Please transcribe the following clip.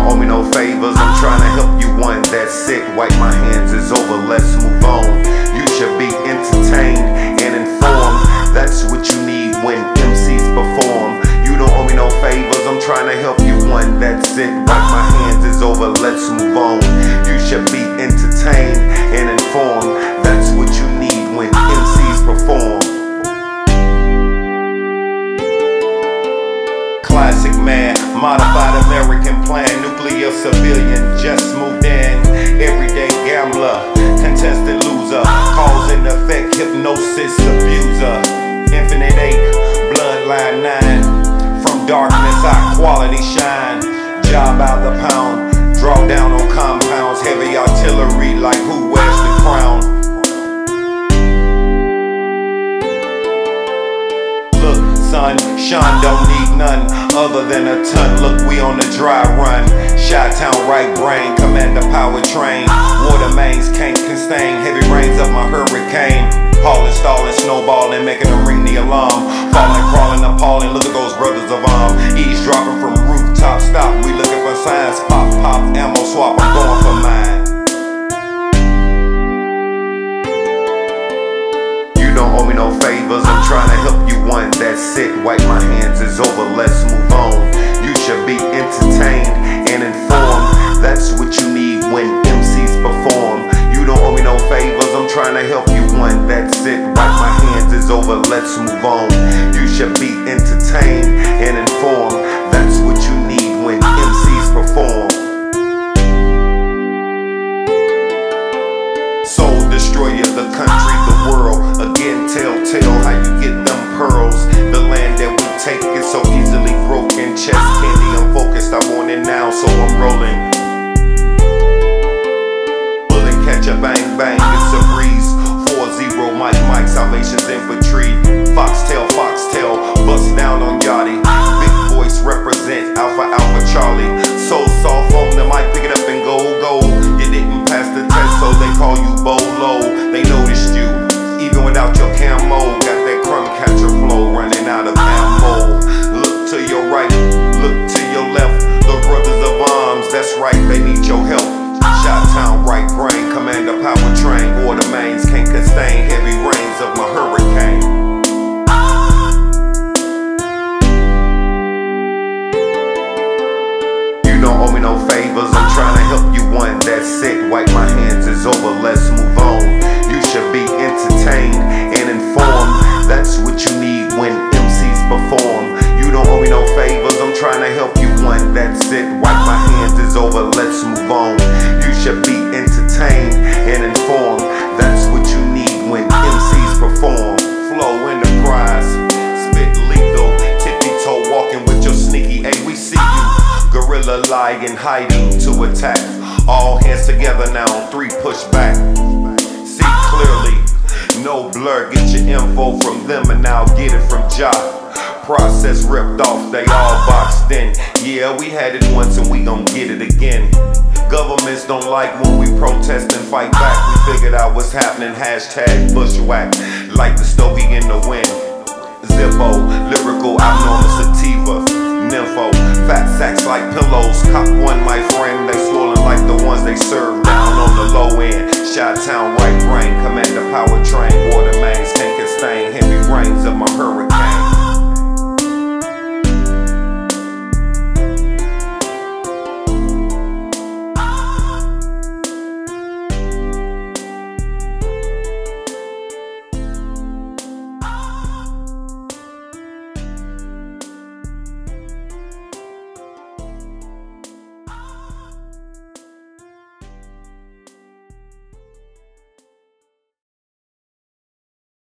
don't owe me no favors, I'm trying to help you one. That's it, wipe my hands, it's over, let's move on. You should be entertained and informed. That's what you need when MCs perform. You don't owe me no favors, I'm trying to help you one. That's it, wipe my hands, it's over, let's move on. You should be entertained and informed. That's what you need when MCs perform. Classic man, modified American plan, nuclear civilian, just moved in. Everyday gambler, contested loser, cause and effect, hypnosis abuser. Infinite 8, bloodline 9. From darkness, high quality shine. Job out the pound, draw down on compounds. Heavy artillery like who wears the crown. Look, son, Sean don't need none other than a ton. Look, we on the dry run. Chi-Town right brain, commander powertrain. Water mains can't contain heavy rains of my hurricane. Hauling, stalling, snowballing, making them ring the alarm. Falling, crawling, appalling, look at those brothers of arm. Eavesdropping from rooftop, stop, we looking for signs. Pop, pop, ammo swap, I'm going for mine. You don't owe me no favors, I'm trying to help you one. That's it, wipe my hands, it's over, let's move on. You should be entertained and informed. That's what you need when MCs perform. You don't owe me no favors, I'm trying to help you one. That's it, wipe my hands, it's over, let's move on. You should be entertained and informed. That's what you need when MCs perform. Soul destroyer, the country, the world. Again, tell how you get them pearls. The land that we take is so easily broken. Chest candy, I'm focused, I want it now, so I'm rolling. Catch a bang bang, it's a breeze. 4-0, Mike, Salvation's infantry. Foxtail, bust down on Yachty. Big voice represent Alpha Charlie. So soft on the mic, pick it up and go. You didn't pass the test, so they call you Bolo. They noticed you, even without your camo. Got that crumb catcher flow, running out of ammo. Look to your right, look to your left. The brothers of arms, that's right, they need your help. Chi-Town right brain, commander powertrain. Water mains can't sustain heavy rains of my hurricane. You don't owe me no favors, I'm trying to help you one. That's it, wipe my hands, it's over, let's move on. You should be entertained and informed. That's what you need when MCs perform. You don't owe me no favors, I'm trying to help you one. That's it, wipe my hands, it's over, let's move on. You should be entertained and informed. That's what you need when MCs perform. Flow enterprise, spit lethal, tippy-toe walking with your sneaky. Hey, we see you. Gorilla lying, hiding to attack. All hands together now on 3 push back. See clearly, no blur. Get your info from them and now get it from Ja. Process ripped off, they all boxed in. Yeah, we had it once and we gon' get it again. Governments don't like when we protest and fight back. We figured out what's happening, hashtag bushwhack. Like the stogie in the wind. Zippo, lyrical, abnormal sativa. Nympho, fat sacks like pillows. Cop one, my friend, they swollen like the ones they serve down on the low end. Chi-Town right brain, commander powertrain. Water mains can't sustain him.